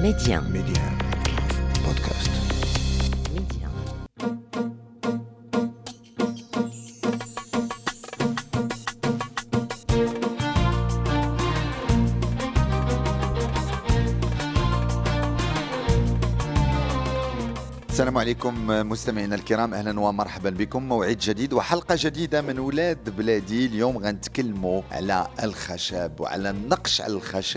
Média. بودكاست. Média. السلام عليكم مستمعينا الكرام، اهلا ومرحبا بكم. موعد جديد وحلقه جديده من ولاد بلادي. اليوم غنتكلموا على الخشب وعلى النقش على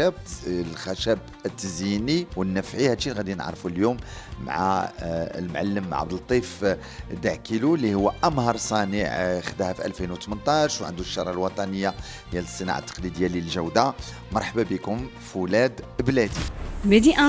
الخشب التزييني والنفعي. هادشي اللي غادي نعرفوا اليوم مع المعلم عبد اللطيف دعكيلو اللي هو امهر صانع، خداها في 2018 وعنده الشاره الوطنيه ديال الصناعه التقليديه للجوده. مرحبا بكم في ولاد بلادي. ميدي 1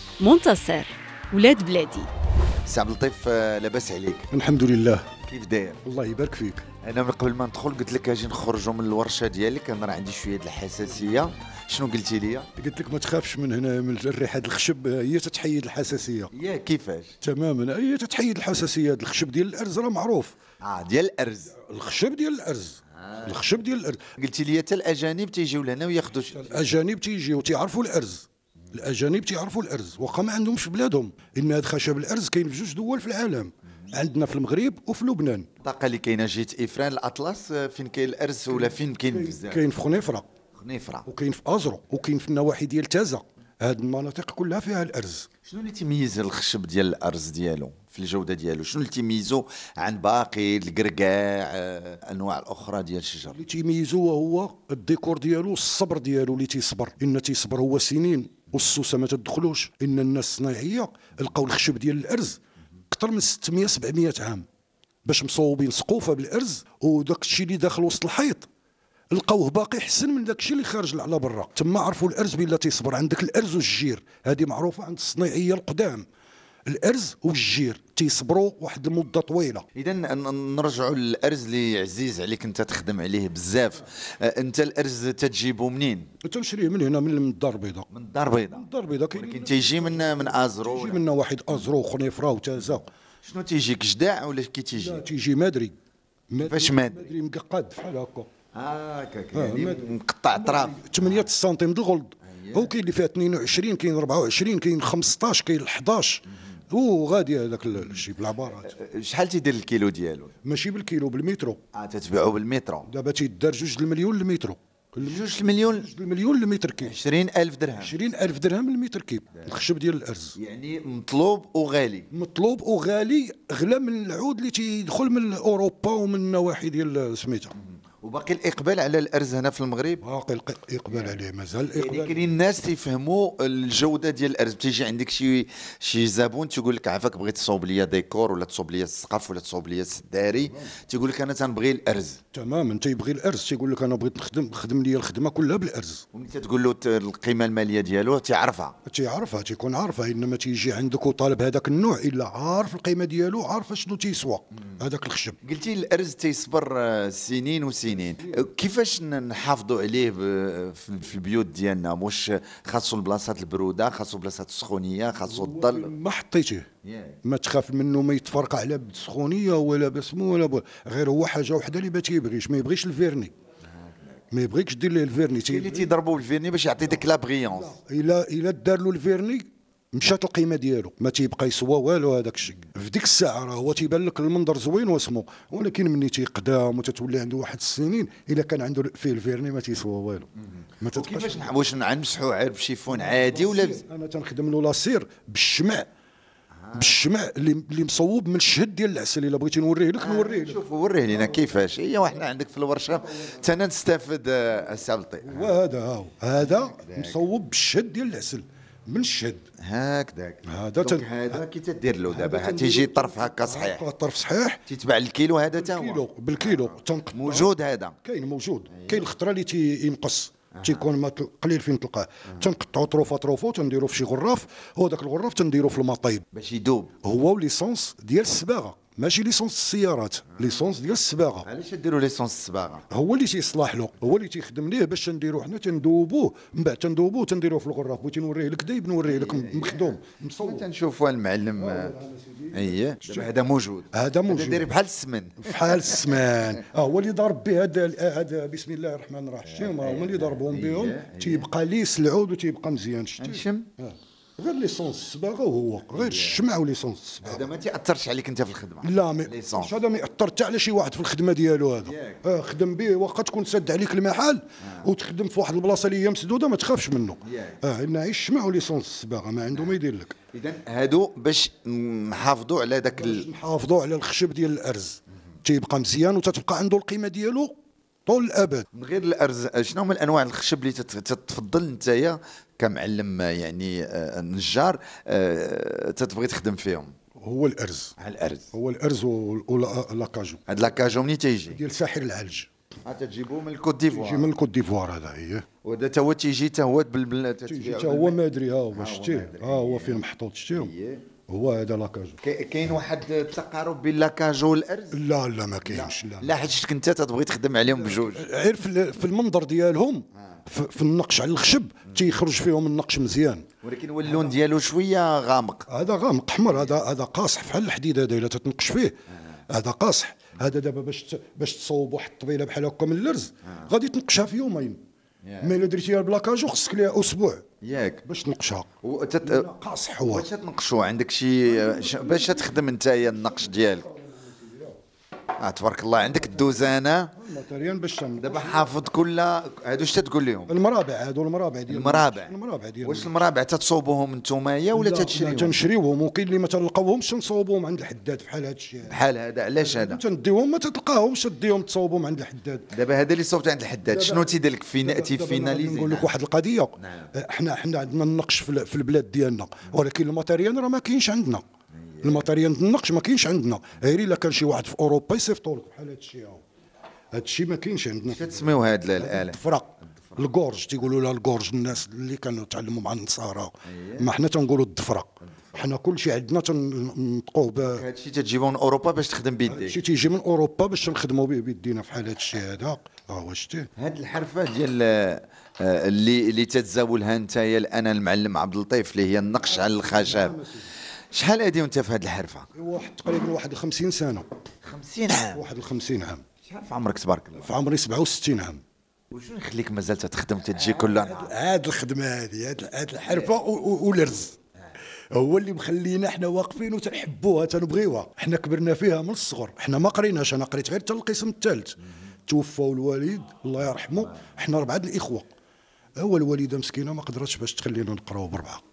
منتصر ولاد بلادي. سي عبد اللطيف، لاباس عليك؟ الحمد لله. كيف داير؟ الله يبارك فيك. انا من قبل ما ندخل قلت لك اجي نخرجوا من الورشه ديالك، انا راه عندي شويه د الحساسيه. شنو قلتي لي؟ قلت لك ما تخافش من هنا، من الريحه الخشب هي تتحيد الحساسيه. يا كيفاش؟ تماما، هي تتحيد الحساسيه. الخشب ديال الارز راه معروف. ديال الارز. الخشب ديال الارز. الخشب ديال الارز. قلتي لي حتى الاجانب تيجيو لهنا وياخذوا الاجانب تيجيو تيعرفوا الارز. الاجانب تيعرفوا الارز واخا ما عندهمش في بلادهم. ان هذا خشب الارز كاين في جوج دول في العالم، عندنا في المغرب وفي لبنان. الطاقه اللي كاينه جهه افران الاطلس، فين كاين الارز ولا فين كاين بزاف؟ كاين في خنيفره وكاين في ازرو وكاين في النواحي ديال تازه. هاد المناطق كلها فيها الارز. شنو اللي تيميز الخشب ديال الارز ديالو في الجوده ديالو؟ شنو اللي تيميزو عن باقي الكركاع انواع الاخرى ديال الشجر؟ اللي تيميزو هو الديكور ديالو، الصبر ديالو اللي تيصبر. ان تيصبر هو سنين والسوسه ما تدخلوش. ان الناس الصناعيه لقاو الخشب ديال الارز اكثر من 600 700 عام باش مصوبين سقوفه بالارز، وداك الشيء اللي داخل وسط الحيط لقاوه باقي احسن من داك الشيء اللي خارج على برا. تما عرفوا الارز بلا تيصبر. عندك الارز والجير، هذه معروفه عند الصناعيه القدام. الارز والجير تيصبروا واحد المده طويله. اذا نرجعوا للارز اللي عزيز عليك انت تخدم عليه بزاف. انت الارز تجيبه منين؟ تنشريه من هنا، من الدار البيضاء. من الدار البيضاء. الدار البيضاء ولكن تيجي من ازرو؟ تيجي منا واحد ازرو وخنيفره وتازه. شنو تيجيك جداع ولا كي تيجي؟ لا، تيجي مادري. كيفاش مادري؟ مققد بحال هكا. هكاك يعني مقطع اطراف 8 سنتيم د الغلظ. هو كاين اللي فيها 22، كاين 24، كاين 15، كاين 11. وغادي هذاك الشيء بالعبارات. شحال تيدير الكيلو ديالو؟ ماشي بالكيلو، بالمترو. تتبيعوا بالمترو؟ دابا تيدار 2 المليون المترو. 2 المليون المتر كيب. 20,000 درهم. 20,000 درهم المتر كيب. الخشب ديال الارز يعني مطلوب وغالي. مطلوب وغالي، غلا من العود اللي تيدخل من اوروبا ومن النواحي ديال سميتها. وباقي الاقبال على الارز هنا في المغرب؟ باقي الاقبال عليه، مازال الاقبال. يعني كاين الناس تيفهموا الجوده ديال الارز. تيجي عندك شي زبون تيقول لك عافاك بغيت تصوب لي ديكور ولا تصوب لي السقف ولا تصوب لي السداري، تيقول لك انا تنبغي الارز. تماما، تيبغي الارز. تيقول لك انا بغيت نخدم لي الخدمه كلها بالارز. وملي تقول له القيمه الماليه ديالو تيعرفها؟ تيكون عارفها. انما تيجي عندك وطالب هذاك النوع الا عارف القيمه ديالو، عارف شنو تيسوى هذاك الخشب. قلتي الارز تيصبر سنين وسنين. كيفاش نحافظوا عليه في البيوت ديالنا؟ واش خاصو البلاصات البروده، خاصو البلاصات السخونيه، خاصو الظل؟ ما حطيتيه ما تخاف منه ما يتفرقع على بالسخونيه ولا بسمو ولا غير هو حاجه وحده اللي ما تيبغيش. ما يبغيش الفيرني، ما يبغيكش دير ليه الفيرني. اللي تيضربوا بالفيرني باش يعطي ديك لا بريونس. الا دار له الفيرني مشات القيمه ديالو، ما تيبقى يسوى والو هذاك الشيء. في ديك الساعه راه هو تيبان لك المنظر زوين واسمو، ولكن ملي تيقدام وتتولي عنده واحد السنين الا كان عنده فيه الفيرني ما تيسوى والو. ما كيفاش واش نمسحوا غير بشيفون عادي ولا انا تنخدم له لاسير بالشمع. بالشمع اللي مصوب من الشهد ديال العسل. الا بغيتي نوريه لك نوريه لك. شوف وريه لينا كيفاش. هي وحنا عندك في الورشه حتى نستافد السي عبد اللطيف. وهذا هذا مصوب بالشهد ديال العسل من الشهد هكذاك. هذا كي تدير له دابا تيجي طرف هكا صحيح. الطرف صحيح. تتباع الكيلو هذا تا هو بالكيلو موجود. هذا كاين موجود. كاين الخطره اللي تينقص تيكون ما قليل فين تلقاه. تنقطعوا طروفه تنديروا في شي غراف، وهذاك الغراف تنديروا في المطيب باش يذوب. هو ليسونس ديال الصباغه، ماشي ليسونس السيارات، ليسونس ديال الصباغه. علاش ديروا ليسونس الصباغه؟ هو اللي تيصلح له، هو اللي تيخدم ليه باش نديروا حنا تندوبوه. من بعد تندوبوه تنديروه في الغراف. بغيتي نوريه لك دايب نوريه لك مخدوم مصور. تنشوفوا المعلم. اييه هذا موجود. هذا موجود داير بحال السمن. بحال السمان. هو اللي ضرب به هذا بسم الله الرحمن الرحيم. هما اللي ضربهم بهم تيبقى ليس العود وتيبقى مزيان. نشم غير ليسونس الصباغه وهو غير الشمع وليسونس الصباغه. هذا ما تاثرش عليك انت في الخدمه؟ لا ليسونس. هذا ما ياثر حتى على شي واحد في الخدمه ديالو هذا. خدم به واخا تكون سد عليك المحل وتخدم في واحد البلاصه اللي هي مسدوده ما تخافش منه. لان الشمع وليسونس الصباغه ما عنده ما يدير لك. اذا هادو باش نحافظوا على داك نحافظوا على الخشب ديال الارز تيبقى مزيان وتتبقى عنده القيمه ديالو طول الابد. من غير الارز شنو من انواع الخشب اللي تتفضل نتايا كمعلم يعني نجار تتبغي تخدم فيهم؟ هو الارز. هو الارز ولاكاجو. هاد لاكاجو منين تيجي؟ ديال ساحل العلج. تجيبوه من الكوت ديفوار؟ تيجي من الكوت ديفوار هذا هي. وهذا تا هو تيجي تا هو تيجي تا هو ما ادري ها هو شتيه هو فين محطوط شتيهم. هو هذا لاكاجو. كاين واحد التقارب بين لاكاجو والارز؟ لا ما كاينش. لا حيت انت تبغي تخدم عليهم بجوج. غير في المنظر ديالهم في النقش على الخشب تيخرج فيهم النقش مزيان، ولكن هو اللون ديالو شويه غامق. هذا غامق احمر، هذا قاصح بحال الحديد هذا الا تتنقش فيه هذا قاصح. هذا دابا باش تصوب واحد الطبيله بحال هكا من الارز غادي تنقشها في يومين. مي الا درتيها بلاكاجو خصك ليها اسبوع ياك باش تنقشها. قاصح هو. واش تنقشوا عندك شي باش تخدم نتايا النقش ديالك؟ تبارك الله عندك الدوزانه الماتيريال باش دابا حافظ كل هادو. اش تقول لهم؟ المرابع هادو المرابع ديال المرابع ديال واش المرابع تتصوبوهم نتومايا ولا تتشريوهم؟ تنشريوهم، وكاين اللي ما تلقاوهمش تنصوبوهم عند الحداد بحال هذا الشيء. بحال هذا علاش هذا؟ تنديوهم ما تلقاهمش تديهم تصوبهم عند الحداد. دابا هذا اللي صوبت عند الحداد شنو تيدير لك فيناليزي؟ نقول لك واحد القضيه. حنا عندنا النقش في البلاد ديالنا، ولكن الماتيريال راه ما كاينش عندنا. الماتيريال النقش ما كاينش عندنا، غير الا كان شي واحد في اوروبا يصيفطوا لك بحال هذا الشيء. هذا الشيء ما كاينش عندنا. تسميو هاد الاله؟ الدفره، الكورج تيقولوا لها الكورج. الناس اللي كانوا تعلموا مع النصارى ما حنا تنقولوا الدفره. حنا كلشي عندنا تنطقوه هادشي تجيبوه من اوروبا باش تخدم بيديك؟ هادشي تيجي من اوروبا باش نخدموا به بيدينا بحال هذا الشيء هذا. واش شتي هاد الحرفه ديال اللي تتزاولها نتايا الان المعلم عبد اللطيف اللي هي النقش على الخشب، شحال هادي وانت في هاد الحرفه؟ تقريبا 50 سنه. 50 عام؟ 50 عام. شحال في عمرك تبارك الله؟ في عمري 67 عام. وشنو يخليك مازال تخدم تجي كل نهار؟ هاد الخدمه هاد الحرفه والرز هو اللي مخلينا احنا واقفين وتنحبوها تنبغيوها. احنا كبرنا فيها من الصغر، احنا ما قريناش. انا قريت غير حتى القسم الثالث، توفى الوالد الله يرحمه. احنا 4 الاخوه. هو الوالده مسكينه ما قدرتش باش تخلينا نقراو ب4.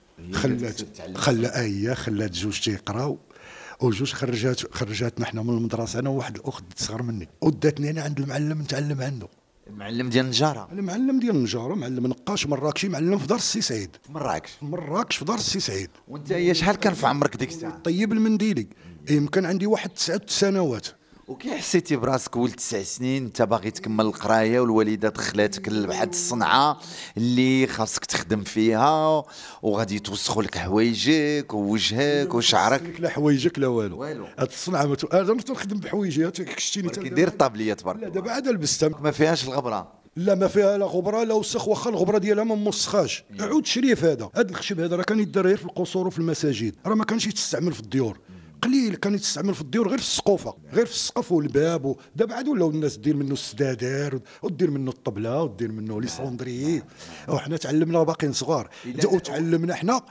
خلات جوج تيقراو وجوج خرجاتنا حنا من المدرسه، انا وواحد الاخت صغر مني، وداتني انا عند المعلم نتعلم عنده. المعلم ديال النجاره؟ المعلم ديال النجاره، معلم نقاش مراكشي، معلم في دار السي سعيد. في مراكش في دار السي سعيد. وانت هي شحال كان في عمرك ديك الساعه؟ طيب المنديلي يمكن عندي واحد 9 سنوات. وكي حسيتي براسك ولد 9 سنين انت باغي تكمل القرايه والوالده دخلاتك لواحد الصنعه اللي خاصك تخدم فيها وغادي يتوسخوا لك حوايجك ووجهك وشعرك؟ لا حوايجك لا والو. هاد الصنعه انا تنخدم بحوايجي شتيني كيدير الطابليه تبارك الله. لا دابا عاد لبستها ما فيهاش الغبره؟ لا ما فيها لا غبره لا وسخ، واخا الغبره ديالها ما موسخاش. عود شريف هذا الخشب هذا راه كان يدار غير في القصور وفي المساجد، راه ما كانش يتستعمل في الديور. قليل كان يتستعمل في الديور غير في السقوفه، غير في السقف والباب. دابا عاد ولاو الناس دير منه السدادر ودير منه الطبله ودير منه لي صوندري. وحنا تعلمنا باقيين صغار وتعلمنا حنا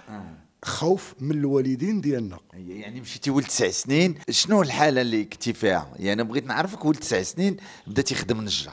خوف من الوالدين ديالنا. يعني مشيتي ولد 9 سنين، شنو الحاله اللي كنتي فيها؟ يعني بغيت نعرفك ولد 9 سنين بدات يخدم نجار.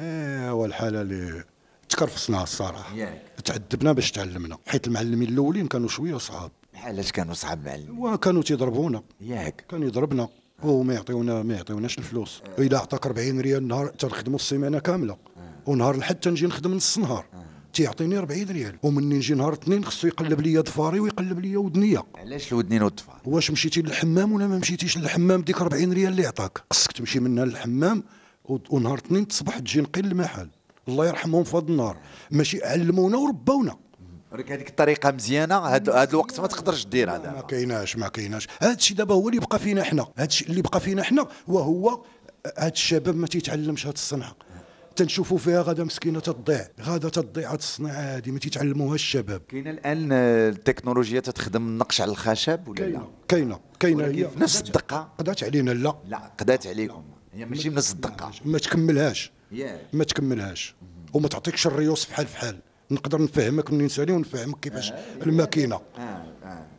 والحاله اللي تكرفصنا الصراحه. تعذبنا باش تعلمنا، حيت المعلمين الاولين كانوا شويه صعاب. علاش كانوا صعاب المعلمين؟ وكانوا تيضربونا. كان يضربنا وما يعطيوناش الفلوس. الا عطاك 40 ريال نهار تنخدموا السيمانه كامله، ونهار الحد تنجي نخدم نص نهار تيعطيني 40 ريال، ومني نجي نهار الاثنين خصو يقلب لي ضفاري ويقلب لي ودنيه. علاش الودنين والضفار؟ واش مشيتي للحمام ولا ما مشيتيش للحمام؟ ديك 40 ريال اللي عطاك خصك تمشي منها للحمام، ونهار الاثنين تصبح تجي نقي المحل. الله يرحمهم في هذا النهار ماشي علمونا وربونا. وريك هذيك الطريقه مزيانه. هذا الوقت ما تقدرش دير هذا. ما كايناش. هذا الشيء دابا هو اللي بقى فينا حنا، هذا الشيء اللي بقى فينا حنا، وهو هذا الشباب ما تيتعلمش هذه الصنعه. تنشوفوا فيها غدا مسكينه تضيع، هذه الصناعه هذه ما تيتعلموها الشباب. كاينه الان التكنولوجيا تتخدم النقش على الخشب ولا لا؟ كاينه هي في نفس الدقه. قضات علينا؟ لا قضات عليكم، هي ماشي بنفس الدقه. ما تكملهاش وما تعطيكش الريوس فحال. نقدر نفهمك منين سالي ونفهمك كيفاش الماكينه.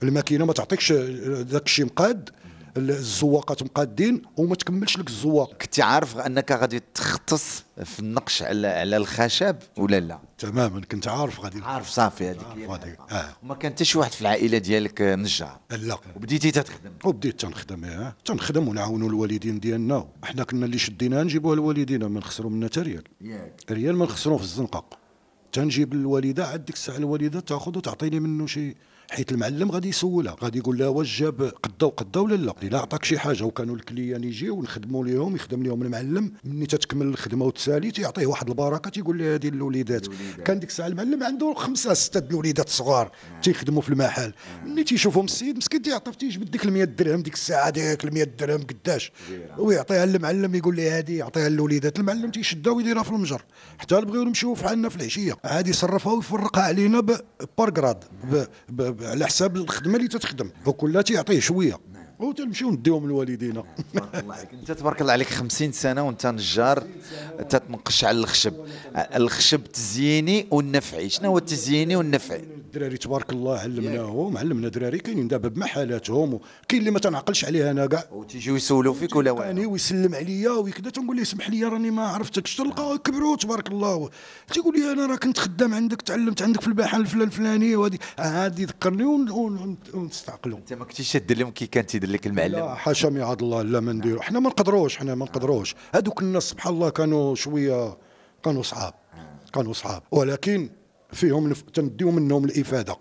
الماكينه ما تعطيكش داك الشيء مقاد، الزواقات مقادين وما تكملش لك الزواق. كنت عارف انك غادي تختص في النقش على الخشب ولا لا؟ تماما كنت عارف غادي. عارف صافي هذيك غادي وما كان حتى شي واحد في العائله ديالك نجار؟ لا. وبديتي تخدم؟ وبديت تنخدم ونعاونوا الوالدين ديالنا. حنا كنا اللي شدينا نجيبوها لوالدينا، ما نخسروا منها حتى ريال. ريال ما نخسروه في الزنقه. تنجيب الوالده، عاد ديك الساعه الوالده تاخذ وتعطيني منه شي، حيت المعلم غادي يسولها، غادي يقول لها واش جاب قدا وقدا ولا لا. الا عطاك شي حاجه وكانوا الكليان يجيو ونخدموا ليهم، يخدم ليهم المعلم، ملي تتكمل الخدمه وتسالي تيعطيه واحد البركه، تيقول لي هذه الوليدات. كان ديك الساعه المعلم عنده 5 6 د الوليدات صغار تيخدموا في المحل، ملي تيشوفهم السيد مسكين تيعطيه، تيجبد ديك 100 درهم ديك الساعه، ديك 100 درهم قداش، ويعطيها للمعلم، يقول لي هذه يعطيها للوليدات. المعلم تيشدها ويديرها في المجر حتى بغيو نمشيو فعلنا في العشيه، عاد يصرفها ويفرقها علينا باركراد على حساب الخدمه اللي تتخدم، وكلها تيعطيه شويه وتنمشيو نديهم لوالدينا. تبارك الله عليك، انت تبارك الله عليك 50 سنه وانت نجار تتنقش على الخشب. الخشب تزييني والنفعي، شنو هو التزييني والنفعي؟ الدراري تبارك الله علمناهم، علمنا دراري كاينين دابا بمحلاتهم، كاين اللي ما تنعقلش عليها انا كاع، وتيجيو يسولوا فيك ولا واحد ويسلم عليا وكذا، تنقول له اسمح لي راني ما عرفتكش، تلقى كبروا تبارك الله، تيقول لي انا راه كنت خدام عندك، تعلمت عندك في المحل الفلاني، وهذه عاد يذكرني ونستعقلوا. انت ما كنتيش تدير لهم كي كان تيدير لك المعلم؟ لا حاشا ميعاد الله، لا ما نديرو، حنا ما نقدروش. هذوك الناس سبحان الله كانوا شويه، كانوا صعاب، ولكن فيهم تنديو منهم الافاده.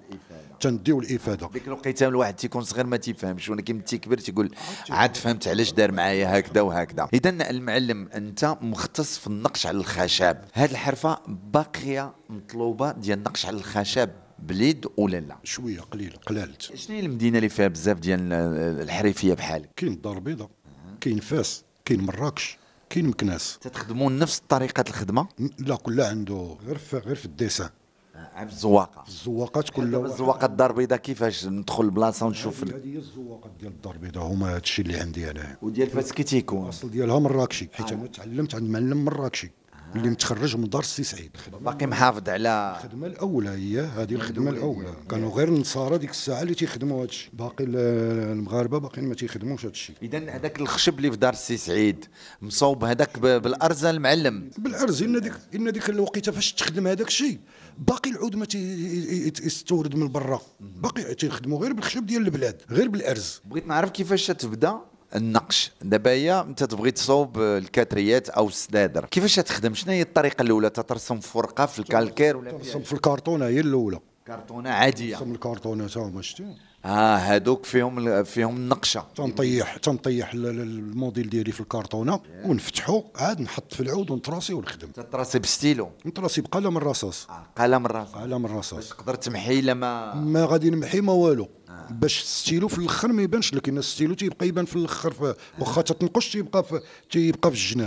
ديك الوقيته الواحد تيكون صغير ما تيفهمش، ولكن ملي تيكبر تيقول عاد فهمت علاش دار معايا هكذا وهكذا. اذا المعلم انت مختص في النقش على الخشب، هذه الحرفه باقيه مطلوبه ديال النقش على الخشب بليد ولا لا؟ شويه قلالت. شنو هي المدينه اللي فيها بزاف ديال الحريفيه بحالك؟ كاين الدار البيضاء، كاين فاس، كاين مراكش، كاين مكناس. تتخدمون نفس طريقه الخدمه؟ لا كلها عنده غير في الديسان، في الزواقه. الزواقات كلها. الزواقه الدار البيضاء كيفاش ندخل البلاصه ونشوف؟ هذه هي الزواقات ديال الدار البيضاء، هما هذا الشيء اللي عندي انا. وديال فاس كي تيكون؟ الاصل ديالها مراكشي، حيت انا تعلمت عند معلم مراكشي اللي متخرج من دار السي سعيد. باقي محافظ على الخدمه الاولى، هي هذه الخدمه الاولى. كانوا غير النصارى ديك الساعه اللي تيخدموا هذا الشيء، باقي المغاربه باقيين ما تيخدموش هذا الشيء. اذا هذاك الخشب اللي في دار السي سعيد مصوب هذاك بالارز المعلم؟ بالارز. ان ديك الوقيته فاش تخدم هذاك الشيء باقي العود ما تستورد من برا، باقي تيخدموا غير بالخشب ديال البلاد، غير بالارز. بغيت نعرف كيفاش تبدا النقش. دابا هي انت تبغي تصوب الكاتريات او السدادر، كيفاش تخدم؟ شنو هي الطريقه الاولى؟ تترسم في ورقه في الكالكير ولا ترسم في الكرتونه؟ هي الاولى كرتونه عاديه. ترسم الكرتونه تا هما شتي. هادوك فيهم النقشه. تنطيح الموديل ديالي في الكرتونه ونفتحو، عاد نحط في العود ونطراسي ونخدم. تطراسي بستيلو؟ نطراسي بقلم الرصاص. قلم الرصاص. قلم الرصاص باش تقدر تمحي ما غادي نمحي ما والو. باش الستيلو في الاخر ما يبانش لك، ان الستيلو تيبقى يبان في الاخر، واخا تتنقش تيبقى في الجناب.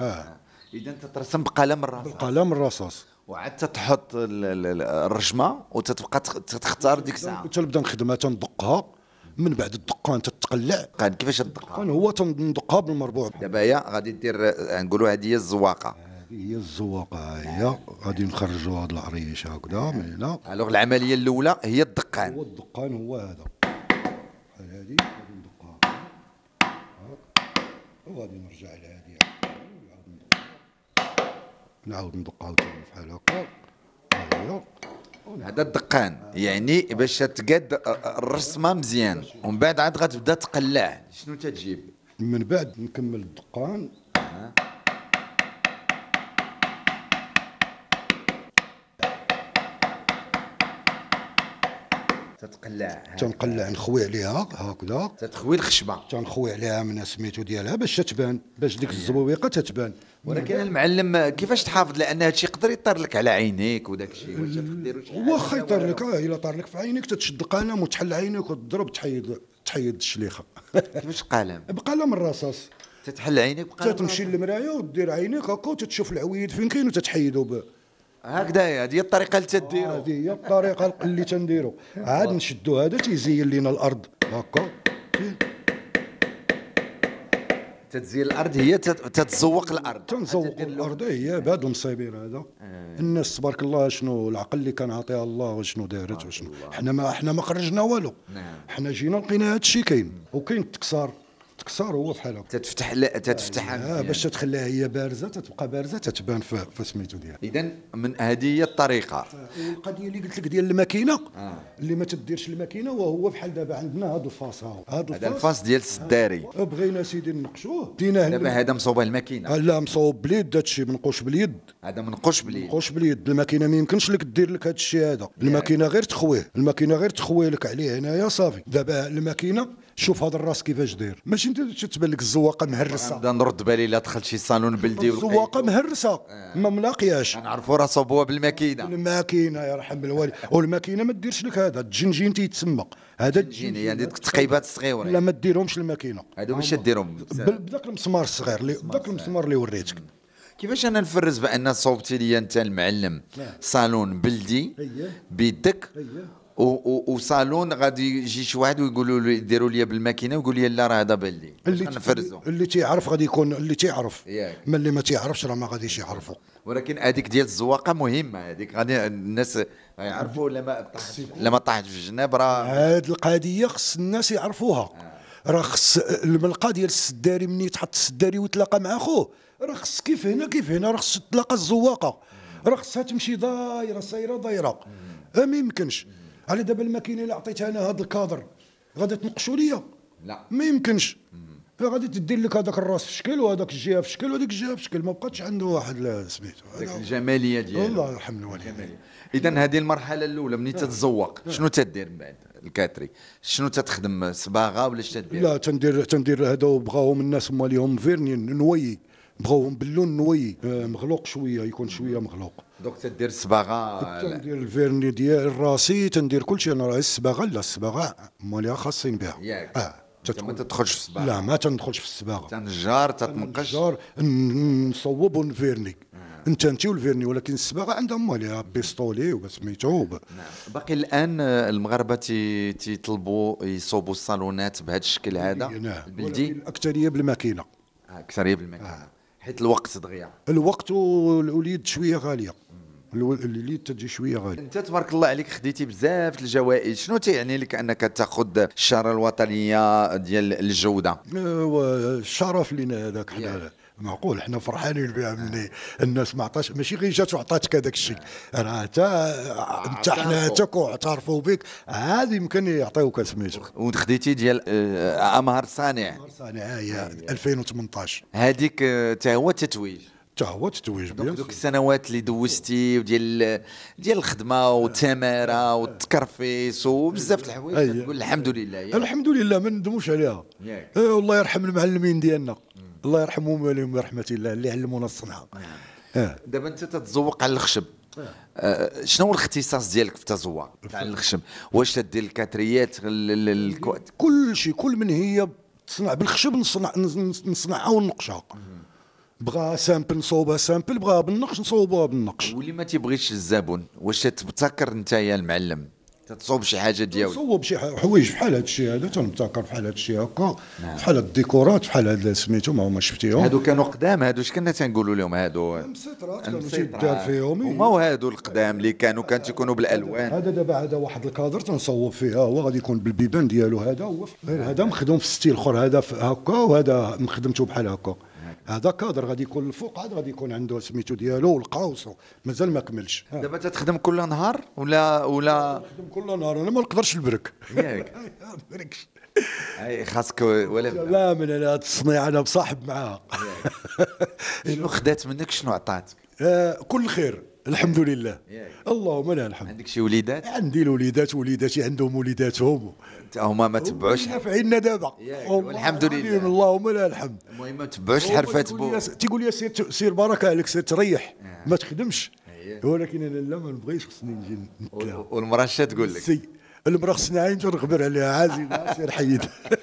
اذا تترسم بقلم الرصاص. بالقلم الرصاص، وعاد تحط الرجمه وتتبقى تختار ديك الساعه. تنبدا نخدمها، تندقها، من بعد الدقان تتقلع. كيفاش تدقها؟ هو تندقها بالمربوع. دابا هي غادي دير، نقولوا هذه هي الزواقه. هي الزواقه، هي غادي نخرجوا هذا العريش هكذا من هنا. الوغ العمليه الاولى هي الدقان. هو الدقان هو هذا، بحال هذه غادي ندقها وغادي نرجع لهذه نعاود ندقها بحال هكا. هذا الدقان يعني باش تقاد الرسمه مزيان، ومن بعد عاد غتبدا تقلع. شنو تجيب من بعد؟ نكمل الدقان. تنقلع نخوي عليها هكذا. تتخوي الخشبه، تنخوي عليها من سميتو ديالها باش تتبان، باش ديك الزويقه تتبان. ولكن المعلم كيفاش تحافظ؟ لان هادشي يقدر يطير لك على عينيك وداك الشيء. واش تديروا شي حاجه؟ واخا يطير لك، الا طار لك في عينيك تتشد القلم وتحل عينيك وتضرب، تحيد الشليخه. كيفاش قلم؟ بقلم الرصاص. تتحل عينيك بقلم؟ تمشي للمرايه ودير عينيك هكا وتتشوف العويد فين كاين وتتحيدو هكذا. هذه هي الطريقه اللي تديروا؟ هذه هي الطريقه اللي تنديروا. عاد نشدو هذا تيزين لينا الارض هكا، تتزيل الارض هي تتزوق الارض. تنزوق الارض هي بهذا المصيبين هذا. الناس تبارك الله شنو العقل اللي كان عطيها الله وشنو دارت وشنو. حنا ما خرجنا والو. حنا جينا لقينا هذا الشيء كاين وكاين التكسار هو بحال هكا. تتفتح باش تخليها هي بارزه تتبقى بارزه تتبان في سميتو ديالها. اذا من هذه هي الطريقه. والقضيه اللي قلت لك ديال الماكينه اللي ما تديرش الماكينه وهو بحال دابا عندنا هذا الفاس هذا الفاس ديال السداري بغينا سيدي نقشوه ديناه. دابا هذا مصوبه الماكينه. لا مصوب باليد هذا الشيء منقوش باليد. هذا منقوش باليد. منقوش باليد. الماكينه ما يمكنش لك دير لك هذا الشيء هذا. الماكينه غير تخويه لك عليه هنايا صافي. دابا الماكينه شوف هذا الراس كيفاش داير ماشي انت تبان لك الزواقه مهرسه. نبدا نرد بالي لا دخلت شي صالون بلدي الزواقه مهرسه ما ملاقياش. نعرفوا راه صوبوها بالماكينه. الماكينه يرحم الوالد. والماكينه ما ديرش لك هذا الجنجين تيتسمى هذا الجنجين يعني ديك التقيبات الصغيره. لا ما ديرهمش الماكينه هادو باش ديرهم بداك المسمار الصغير بداك المسمار اللي وريتك. كيفاش انا نفرز بان صوبتي لي انت المعلم صالون بلدي بيدك وصالون غادي يجي شي واحد ويقولوا له ديروا لي بالماكينه ويقول لي لا راه هذا بلدي نفرزو. اللي تيعرف غادي يكون اللي تيعرف ما اللي ما تيعرفش راه ما غاديش يعرفوا. ولكن هذيك ديال الزواقه مهمه هذيك غادي الناس يعرفوا لما طاحت في الجناب راه هذه القضيه خص الناس يعرفوها. راه خص الملقى ديال السداري مني يتحط السداري ويتلاقى مع خوه راه خص كيف هنا راه خص تلاقى الزواقه راه خصها تمشي دايره ما يمكنش. على دابا الماكينه اللي عطيتها انا هذا الكادر غادي تنقشوا ليا لا ما يمكنش. غادي تدير لك هذاك الراس في شكل وهذاك الجهه في شكل وهذيك الجهه في شكل ما بقاتش عنده واحد سميتو هذيك الجماليه ديالو. الله يرحم الوالدين. اذا هذه المرحله الاولى ملي تتزوق شنو تدير من بعد الكاتري؟ شنو تتخدم صباغه ولا اش تدير؟ لا تندير هذا بغاوهم الناس ماليهم فيرني نوي بغاوهم باللون نوي مغلوق شويه يكون شويه مغلوق. دوك تدير الصباغه تندير الفيرني ديال راسي تندير كل شيء. انا راه الصباغه لا الصباغه ماليها خاصين بها ياك ما تدخلش في الصباغه. لا ما تندخلش في الصباغه. تنجار تتنقش نصوب ونفيرني انت والفيرني. ولكن الصباغه عندها مالها بيستولي وسميتو. نعم. باقي الان المغاربه تيطلبوا يصوبوا الصالونات بهذا الشكل هذا البلدي. الاكثريه بالماكينه. اكثريه بالماكينه حيت الوقت دغيا. الوقت والوليد شويه غاليه. الوليد تجي شويه غاليه. انت تبارك الله عليك خديتي بزاف الجوائز. شنو تعني لك انك تاخذ الشاره الوطنيه ديال الجوده؟ الشرف لينا هذاك حنا معقول حنا فرحانين بها مني الناس ما عطاش ماشي غير جات وعطاتك هذاك الشيء راه انت حنا اعترفوا بك عادي يمكن يعطيوك سميتو. وخديتي ديال امهر صانع هي 2018 هذيك تا هو التتويج. دوك السنوات اللي دوزتي وديال الخدمه والتماره والتكرفيس وبزاف الحوايج تقول الحمد لله. الحمد لله ما ندموش عليها. والله يرحم المعلمين ديالنا الله يرحمهم وليهم برحمه الله اللي علمونا الصنعه. دابا انت تتزوق على الخشب. شنو هو الاختصاص ديالك في التزوق على الخشب؟ واش تدير الكاتريات كل شيء كل من هي تصنع بالخشب نصنعها ونقشها. بغا سامبل نصوبها سامبل بغا بالنقش نصوبوها بالنقش. واللي ما تيبغيش الزبون واش تبتكر انت يا المعلم تصوب شي حاجه ديالك؟ نصوب شي حوايج بحال هذا الشيء هذا تنبتكر بحال هذا الشيء هكا بحال الديكورات بحال هذا سميتو ما هما شفتيهم. هادو كانوا قدام هادو اش كنا تنقولوا لهم هادو مسيطرات كانوا تيدار فيهم هما وهادو القدام اللي كانوا تيكونوا بالالوان. هذا دابا هذا واحد الكادر تنصوب فيها هو غادي يكون بالبيبان ديالو هذا هو هذا مخدوم في ستيل اخر هذا هكا وهذا مخدمته بحال هكا. هذا كادر غادي يكون الفوق هذا غادي يكون عنده سميتو ديالو والقاوس مازال ما كملش. دابا تخدم كل نهار ولا نخدم كل نهار انا ما نقدرش نبرك ياك نبركش خاصك ولا لا من هذه التصنيع انا مصاحب معاها. شنو خدات منك شنو عطاتك؟ كل خير الحمد لله اللهم لك الحمد. عندك شي وليدات؟ عندي الوليدات وليداتي عندهم وليداتهم هما ما تبعوش نافعيننا دابا والحمد لله اللهم لك الحمد. المهم ما تبعوش الحرفات تيقول لي سير بركه عليك سير تريح ما تخدمش. ولكن انا لا ما نبغيش خصني نجي نتلاها. والمراه اش تقول لك؟ المراه خصني عين تنخبر عليها عازي سير حيد.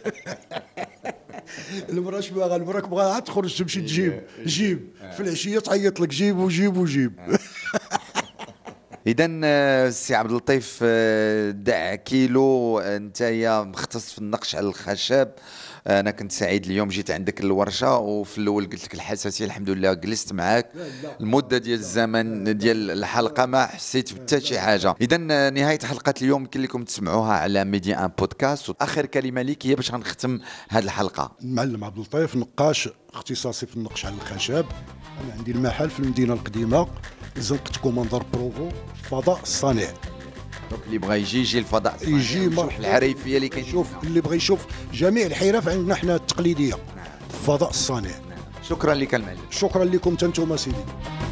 المراه اش باغا المراه بغا تخرج تمشي تجيب في العشيه تعيط لك جيب وجيب. اذا سي عبد اللطيف دع كيلو، انت مختص في النقش على الخشب. انا كنت سعيد اليوم جيت عندك الورشه، وفي الاول قلت لك الحساسيه، الحمد لله جلست معاك المده ديال الزمن ديال الحلقه ما حسيت حتى شي حاجه. اذا نهايه حلقه اليوم يمكن لكم تسمعوها على ميدي ان بودكاست. واخر كلمه ليك هي باش غنختم هذه الحلقه. المعلم عبد اللطيف نقاش اختصاصي في النقش على الخشب. انا عندي المحل في المدينه القديمه، زنقة كوماندار بروفو فضاء الصانع. دونك اللي بغى يجي الفضاء يجي الحريفيه اللي كيشوف، اللي بغى يشوف جميع الحرف عندنا حنا التقليديه. فضاء الصانع. شكرا لك المعلم. شكرا لكم انتم سيدي.